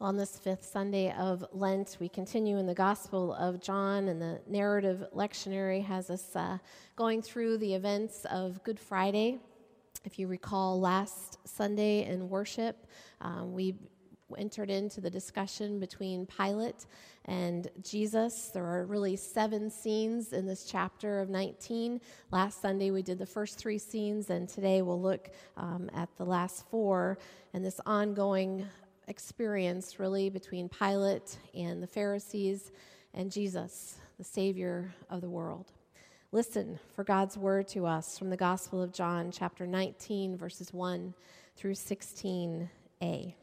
On this fifth Sunday of Lent, we continue in the Gospel of John, and the narrative lectionary has us going through the events of Good Friday. If you recall, last Sunday in worship, we entered into the discussion between Pilate and Jesus. There are really 7 scenes in this chapter of 19. Last Sunday we did the first 3 scenes, and today we'll look at the last 4 and this ongoing experience really between Pilate and the Pharisees and Jesus, the Savior of the world. Listen for God's word to us from the Gospel of John, chapter 19, verses 1 through 16a.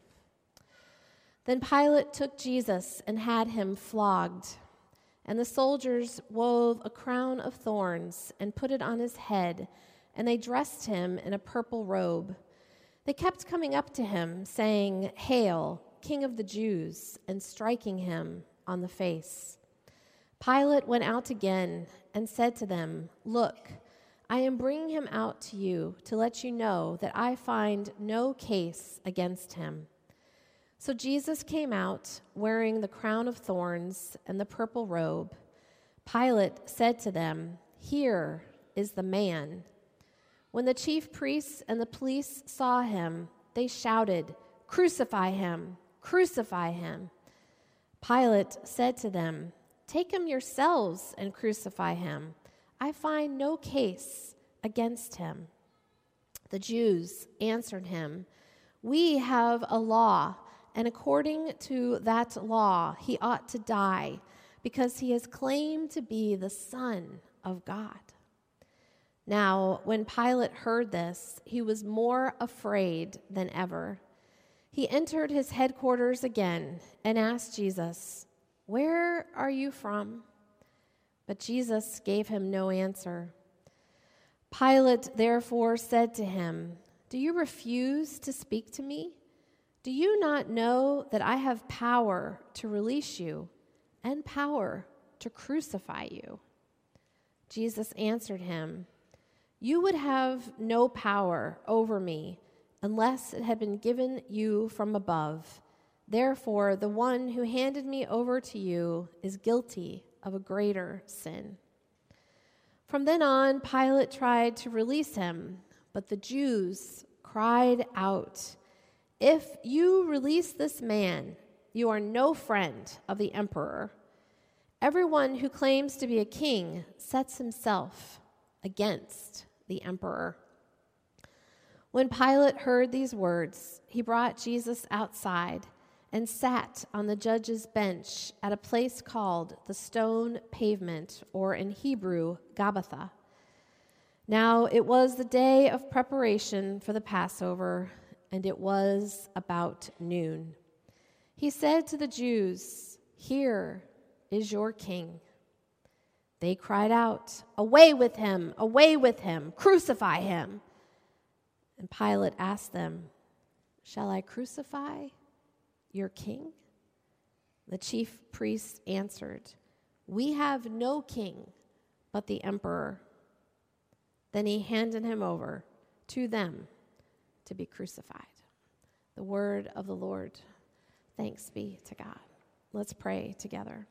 Then Pilate took Jesus and had him flogged, and the soldiers wove a crown of thorns and put it on his head, and they dressed him in a purple robe. They kept coming up to him, saying, "Hail, King of the Jews," and striking him on the face. Pilate went out again and said to them, "Look, I am bringing him out to you to let you know that I find no case against him." So Jesus came out wearing the crown of thorns and the purple robe. Pilate said to them, "Here is the man." When the chief priests and the police saw him, they shouted, "Crucify him! Crucify him!" Pilate said to them, "Take him yourselves and crucify him. I find no case against him." The Jews answered him, "We have a law, and according to that law he ought to die, because he has claimed to be the Son of God." Now, when Pilate heard this, he was more afraid than ever. He entered his headquarters again and asked Jesus, "Where are you from?" But Jesus gave him no answer. Pilate therefore said to him, "Do you refuse to speak to me? Do you not know that I have power to release you and power to crucify you?" Jesus answered him, "You would have no power over me unless it had been given you from above. Therefore, the one who handed me over to you is guilty of a greater sin." From then on, Pilate tried to release him, but the Jews cried out, "If you release this man, you are no friend of the emperor. Everyone who claims to be a king sets himself against the emperor." When Pilate heard these words, he brought Jesus outside and sat on the judge's bench at a place called the Stone Pavement, or in Hebrew, Gabbatha. Now it was the day of preparation for the Passover, and it was about noon. He said to the Jews, "Here is your king." They cried out, "Away with him! Away with him! Crucify him!" And Pilate asked them, "Shall I crucify your king?" The chief priests answered, "We have no king but the emperor." Then he handed him over to them to be crucified. The word of the Lord. Thanks be to God. Let's pray together.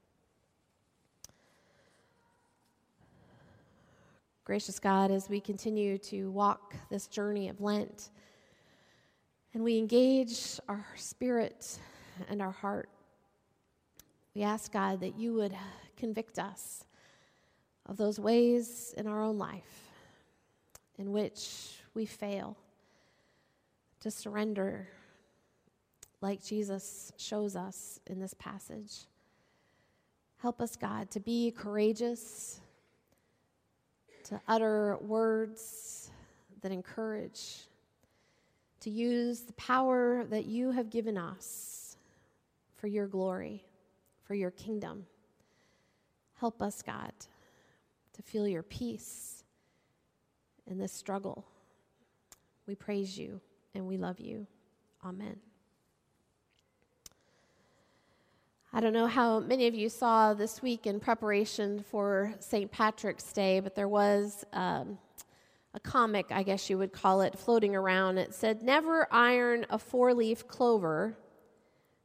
Gracious God, as we continue to walk this journey of Lent and we engage our spirit and our heart, we ask, God, that you would convict us of those ways in our own life in which we fail to surrender like Jesus shows us in this passage. Help us, God, to be courageous, to utter words that encourage, to use the power that you have given us for your glory, for your kingdom. Help us, God, to feel your peace in this struggle. We praise you and we love you. Amen. I don't know how many of you saw this week in preparation for St. Patrick's Day, but there was a comic, I guess you would call it, floating around. It said, "Never iron a 4-leaf clover,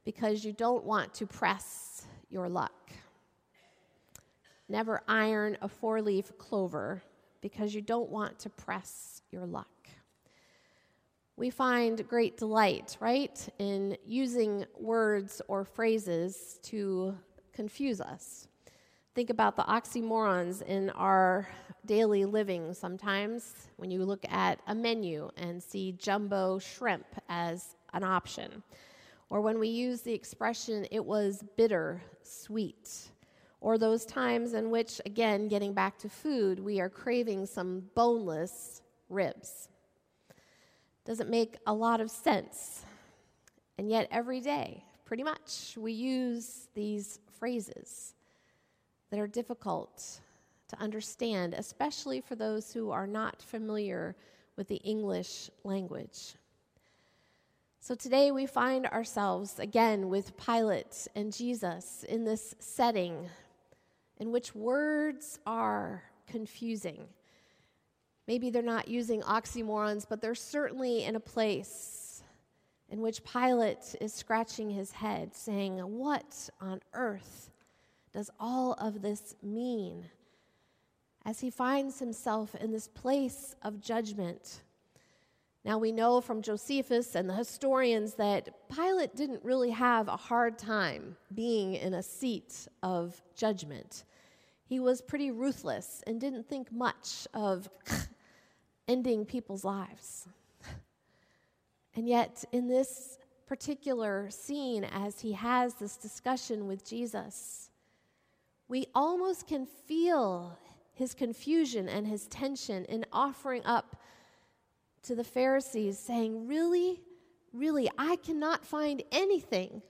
because you don't want to press your luck. Never iron a 4-leaf clover because you don't want to press your luck. We find great delight, right, in using words or phrases to confuse us. Think about the oxymorons in our daily living sometimes when you look at a menu and see jumbo shrimp as an option. Or when we use the expression, it was bitter, sweet. Or those times in which, again, getting back to food, we are craving some boneless ribs. Doesn't make a lot of sense. And yet every day, pretty much, we use these phrases that are difficult to understand, especially for those who are not familiar with the English language. So today we find ourselves again with Pilate and Jesus in this setting in which words are confusing. Maybe they're not using oxymorons, but they're certainly in a place in which Pilate is scratching his head, saying, "What on earth does all of this mean?" As he finds himself in this place of judgment. Now we know from Josephus and the historians that Pilate didn't really have a hard time being in a seat of judgment. He was pretty ruthless and didn't think much of ending people's lives. And yet, in this particular scene, as he has this discussion with Jesus, we almost can feel his confusion and his tension in offering up to the Pharisees, saying, really, I cannot find anything,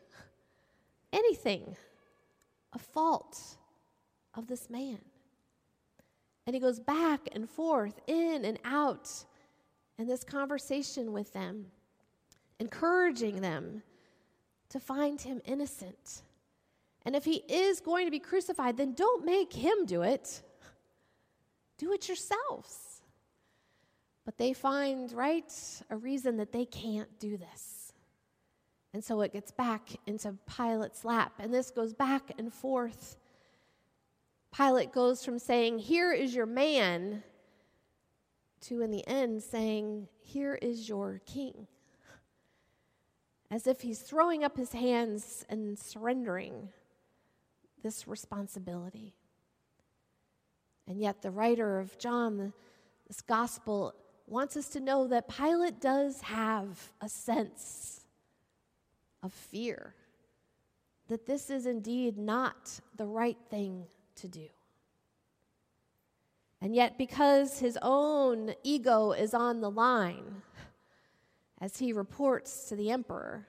a fault of this man. And he goes back and forth, in and out, in this conversation with them, encouraging them to find him innocent. And if he is going to be crucified, then don't make him do it. Do it yourselves. But they find, right, a reason that they can't do this. And so it gets back into Pilate's lap, and this goes back and forth. Pilate goes from saying, "Here is your man," to in the end saying, "Here is your king." As if he's throwing up his hands and surrendering this responsibility. And yet the writer of John, this gospel, wants us to know that Pilate does have a sense of fear, that this is indeed not the right thing to do. And yet, because his own ego is on the line, as he reports to the emperor,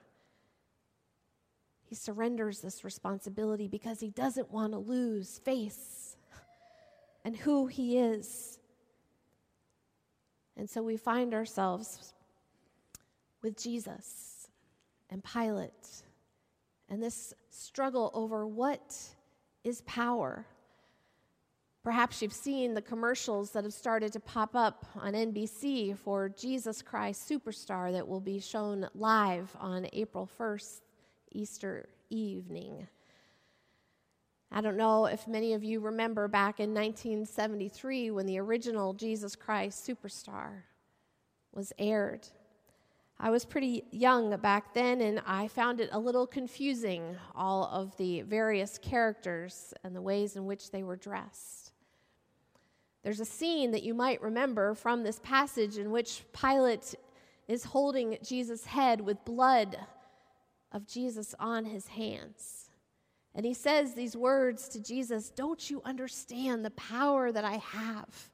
he surrenders this responsibility because he doesn't want to lose face and who he is. And so we find ourselves with Jesus and Pilate and this struggle over what is power. Perhaps you've seen the commercials that have started to pop up on NBC for Jesus Christ Superstar that will be shown live on April 1st, Easter evening. I don't know if many of you remember back in 1973 when the original Jesus Christ Superstar was aired. I was pretty young back then, and I found it a little confusing, all of the various characters and the ways in which they were dressed. There's a scene that you might remember from this passage in which Pilate is holding Jesus' head with blood of Jesus on his hands. And he says these words to Jesus, "Don't you understand the power that I have?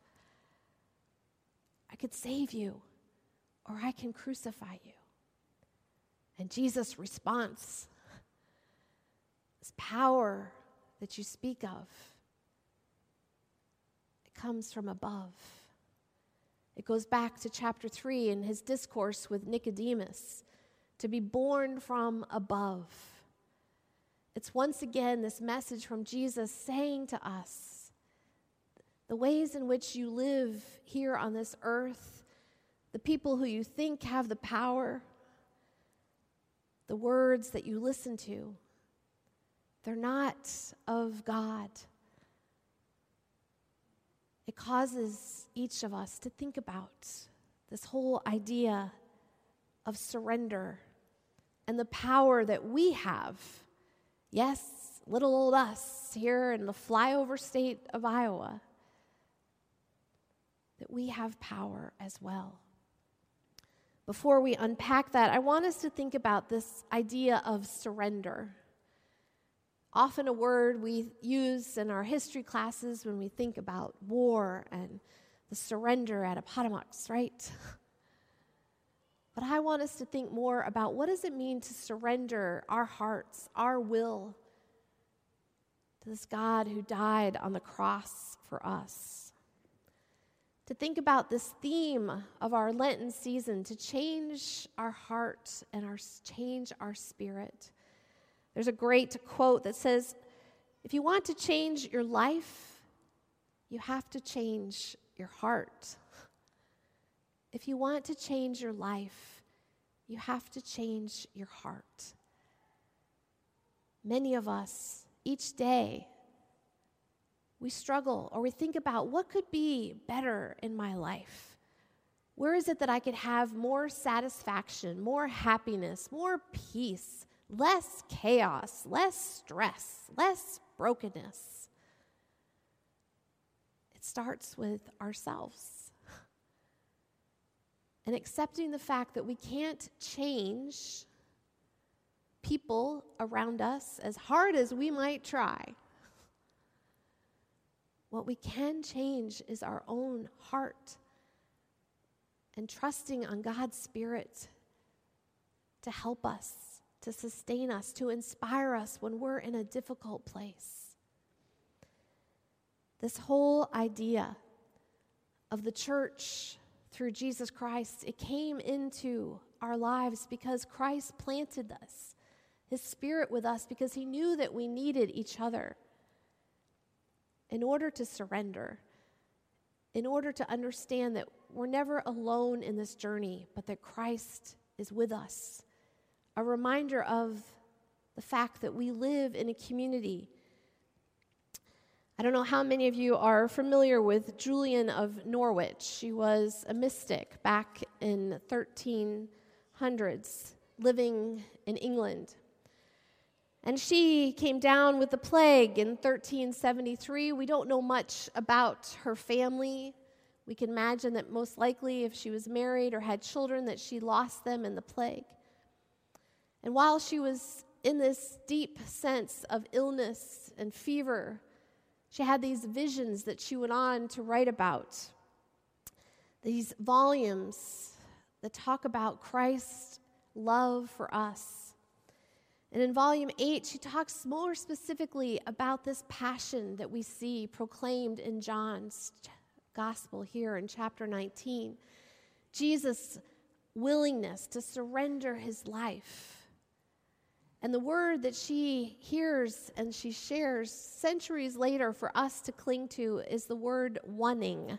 I could save you, or I can crucify you." And Jesus' response, "This power that you speak of, it comes from above." It goes back to chapter 3 in his discourse with Nicodemus, to be born from above. It's once again this message from Jesus saying to us, the ways in which you live here on this earth, the people who you think have the power, the words that you listen to, they're not of God. It causes each of us to think about this whole idea of surrender and the power that we have. Yes, little old us here in the flyover state of Iowa, that we have power as well. Before we unpack that, I want us to think about this idea of surrender. Often a word we use in our history classes when we think about war and the surrender at Appomattox, right? But I want us to think more about what does it mean to surrender our hearts, our will, to this God who died on the cross for us. To think about this theme of our Lenten season, to change our heart and change our spirit. There's a great quote that says, if you want to change your life, you have to change your heart. If you want to change your life, you have to change your heart. Many of us, each day, we struggle or we think about what could be better in my life. Where is it that I could have more satisfaction, more happiness, more peace, less chaos, less stress, less brokenness? It starts with ourselves. And accepting the fact that we can't change people around us as hard as we might try. What we can change is our own heart and trusting on God's Spirit to help us, to sustain us, to inspire us when we're in a difficult place. This whole idea of the church through Jesus Christ, it came into our lives because Christ planted us, His Spirit with us, because He knew that we needed each other. In order to surrender, in order to understand that we're never alone in this journey, but that Christ is with us. A reminder of the fact that we live in a community. I don't know how many of you are familiar with Julian of Norwich. She was a mystic back in the 1300s, living in England. And she came down with the plague in 1373. We don't know much about her family. We can imagine that most likely if she was married or had children that she lost them in the plague. And while she was in this deep sense of illness and fever, she had these visions that she went on to write about. These volumes that talk about Christ's love for us. And in volume 8, she talks more specifically about this passion that we see proclaimed in John's gospel here in chapter 19. Jesus' willingness to surrender his life. And the word that she hears and she shares centuries later for us to cling to is the word oneing.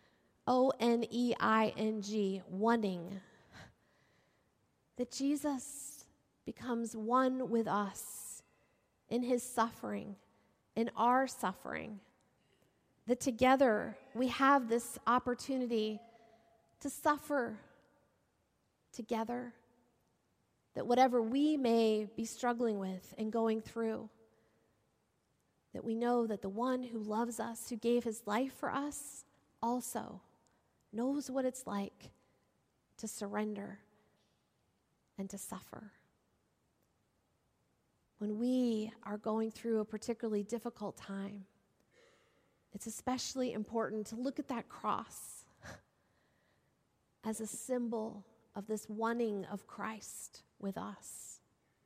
O-N-E-I-N-G, oneing. That Jesus becomes one with us in his suffering, in our suffering. That together we have this opportunity to suffer together. That whatever we may be struggling with and going through, that we know that the one who loves us, who gave his life for us, also knows what it's like to surrender and to suffer. When we are going through a particularly difficult time, it's especially important to look at that cross as a symbol of this oneing of Christ with us.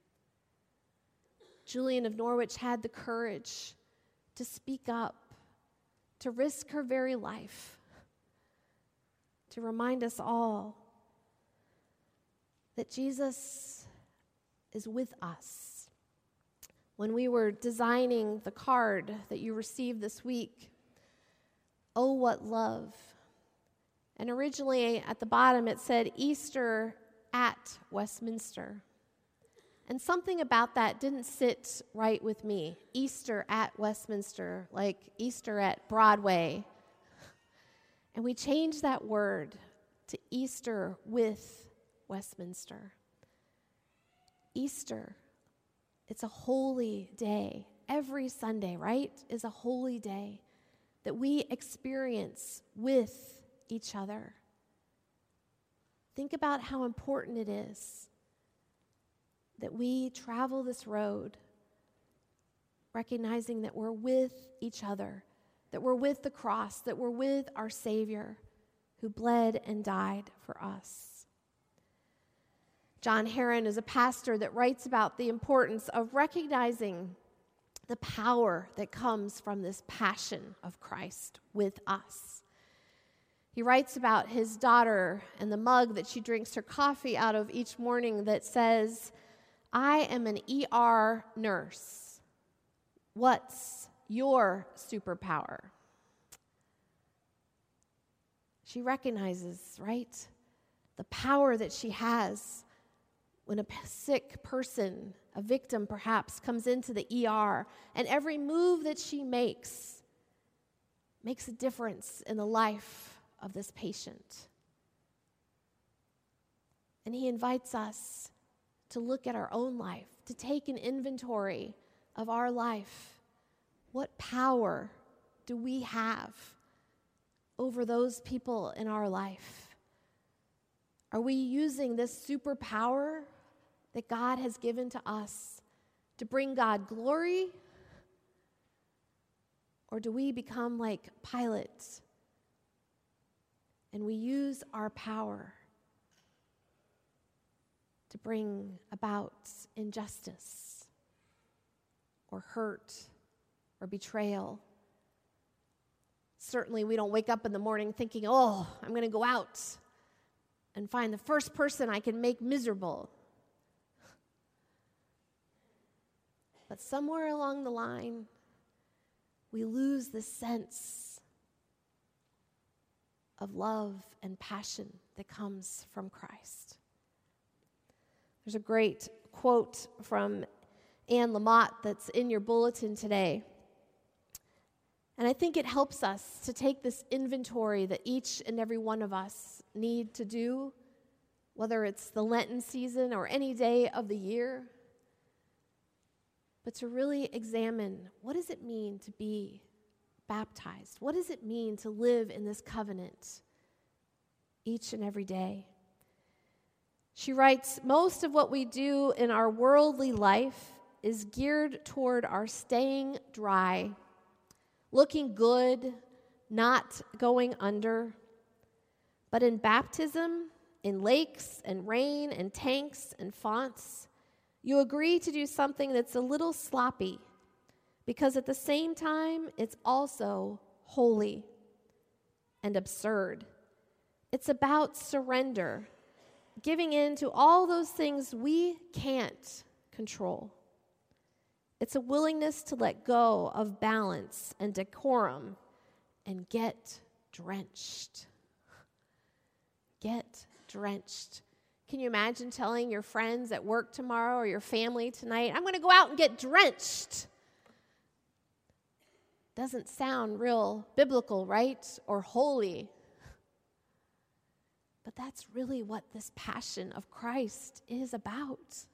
Julian of Norwich had the courage to speak up, to risk her very life, to remind us all that Jesus is with us. When we were designing the card that you received this week, "Oh, what love." And originally at the bottom it said Easter at Westminster. And something about that didn't sit right with me. Easter at Westminster, like Easter at Broadway. And we changed that word to Easter with Westminster. Easter, it's a holy day. Every Sunday, right, is a holy day that we experience with each other. Think about how important it is that we travel this road recognizing that we're with each other, that we're with the cross, that we're with our Savior who bled and died for us. John Heron is a pastor that writes about the importance of recognizing the power that comes from this passion of Christ with us. He writes about his daughter and the mug that she drinks her coffee out of each morning that says, "I am an ER nurse. What's your superpower?" She recognizes, right, the power that she has when a sick person, a victim perhaps, comes into the ER, and every move that she makes a difference in the life of this patient. And he invites us to look at our own life, to take an inventory of our life. What power do we have over those people in our life? Are we using this superpower that God has given to us to bring God glory? Or do we become like Pilate and we use our power to bring about injustice or hurt or betrayal? Certainly we don't wake up in the morning thinking, "Oh, I'm going to go out and find the first person I can make miserable." But somewhere along the line, we lose the sense of love and passion that comes from Christ. There's a great quote from Anne Lamott that's in your bulletin today. And I think it helps us to take this inventory that each and every one of us need to do, whether it's the Lenten season or any day of the year, but to really examine, what does it mean to be baptized? What does it mean to live in this covenant each and every day? She writes, "Most of what we do in our worldly life is geared toward our staying dry, looking good, not going under. But in baptism, in lakes and rain and tanks and fonts, you agree to do something that's a little sloppy, because at the same time, it's also holy and absurd. It's about surrender, giving in to all those things we can't control. It's a willingness to let go of balance and decorum and get drenched." Get drenched. Can you imagine telling your friends at work tomorrow or your family tonight, "I'm going to go out and get drenched"? Doesn't sound real biblical, right? Or holy. But that's really what this passion of Christ is about.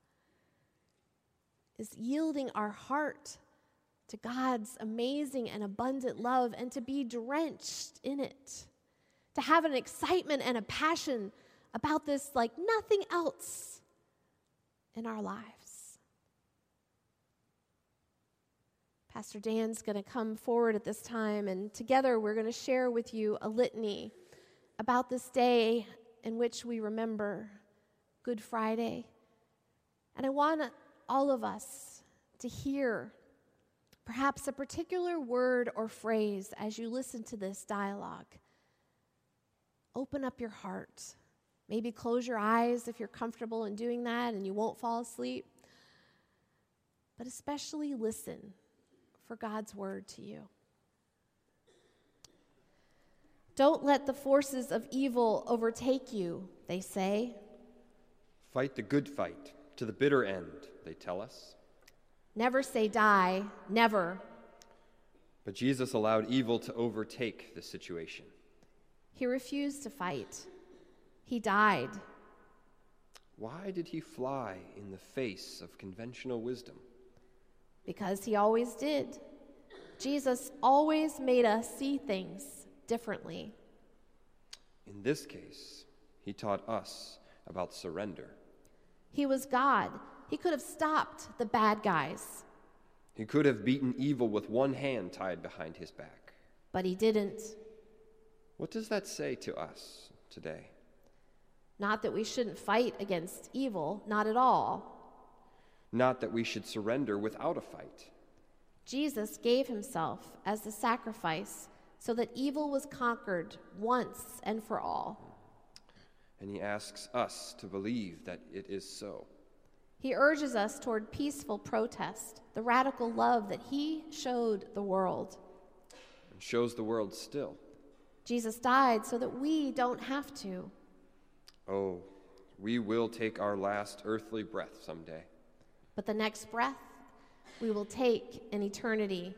Is yielding our heart to God's amazing and abundant love and to be drenched in it. To have an excitement and a passion about this like nothing else in our lives. Pastor Dan's going to come forward at this time, and together we're going to share with you a litany about this day in which we remember Good Friday. And I want all of us to hear perhaps a particular word or phrase as you listen to this dialogue. Open up your heart. Maybe close your eyes if you're comfortable in doing that and you won't fall asleep. But especially listen for God's word to you. Don't let the forces of evil overtake you, they say. Fight the good fight. to the bitter end, they tell us. Never say die, never. But Jesus allowed evil to overtake the situation. He refused to fight. He died. Why did he fly in the face of conventional wisdom? Because he always did. Jesus always made us see things differently. In this case, he taught us about surrender. He was God. He could have stopped the bad guys, He could have beaten evil with one hand tied behind his back. but he didn't. What does that say to us today? Not that we shouldn't fight against evil, not at all. Not that we should surrender without a fight. Jesus gave himself as the sacrifice so that evil was conquered once and for all. And he asks us to believe that it is so. He urges us toward peaceful protest, the radical love that he showed the world. And shows the world still. Jesus died so that we don't have to. Oh, we will take our last earthly breath someday. But the next breath we will take in eternity.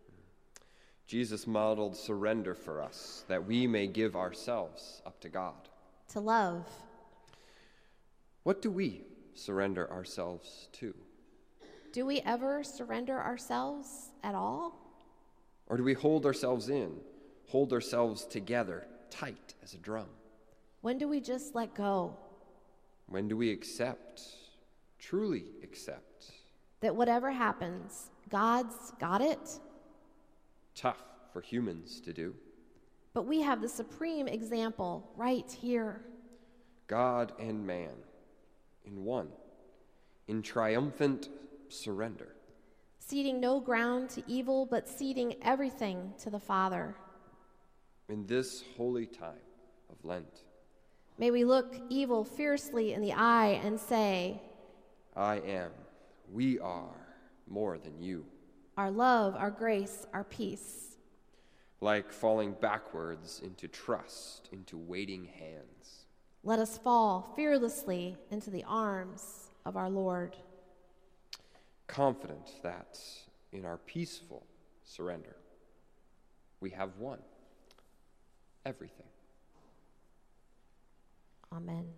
Jesus modeled surrender for us, that we may give ourselves up to God. To love. What do we surrender ourselves to? Do we ever surrender ourselves at all? Or do we hold ourselves in, hold ourselves together, tight as a drum? When do we just let go? When do we accept, truly accept? That whatever happens, God's got it? Tough for humans to do. But we have the supreme example right here. God and man in one, in triumphant surrender. Ceding no ground to evil, but ceding everything to the Father. In this holy time of Lent, may we look evil fiercely in the eye and say, I am, we are more than you. Our love, our grace, our peace. Like falling backwards into trust, into waiting hands. Let us fall fearlessly into the arms of our Lord. Confident that in our peaceful surrender, we have won everything. Amen.